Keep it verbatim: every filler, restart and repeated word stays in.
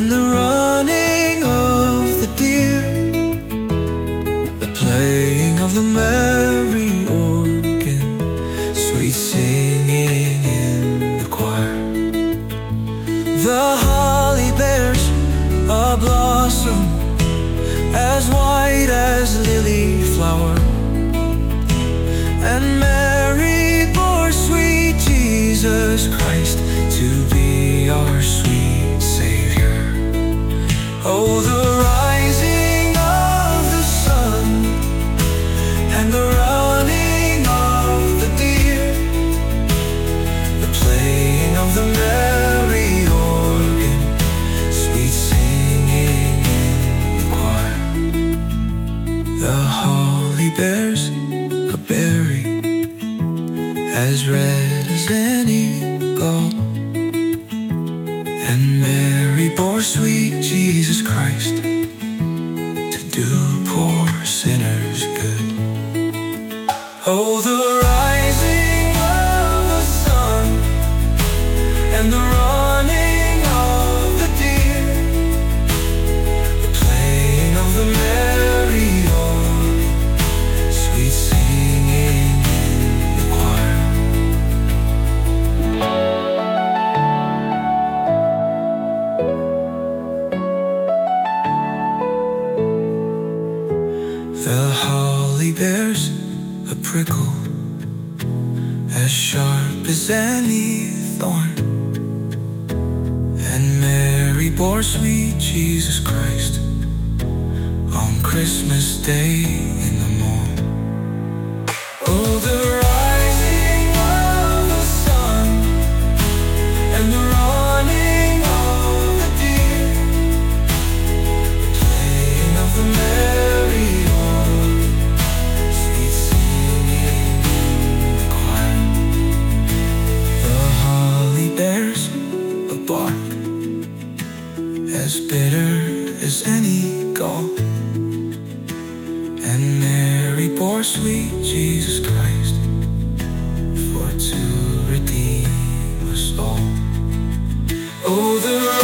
and the running of the deer, the playing of the merry organ, sweet singing in the choir. The holly bears a blossom as white as lily flower, and Mary bore sweet Jesus Christ to be our sweet Savior. Oh, the rising of the sun and the running of the deer, the playing of the merry organ, sweet singing in the choir. The holly bears a berry as red as any gall, and Mary bore sweet Jesus Christ to do poor sinners good. Oh, the rising of the sun and the running of the deer, the playing of the merry organ, sweet singing in the choir. The holly bears a prickle as sharp as any thorn, and Mary bore sweet Jesus Christ on Christmas Day in the morn. Oh, the rising of the sun and the running of the deer, the playing of the merry organ, sweet singing in the choir. The holly bears a bark as bitter as any gall, and Mary bore sweet Jesus Christ for to redeem us all. Oh, the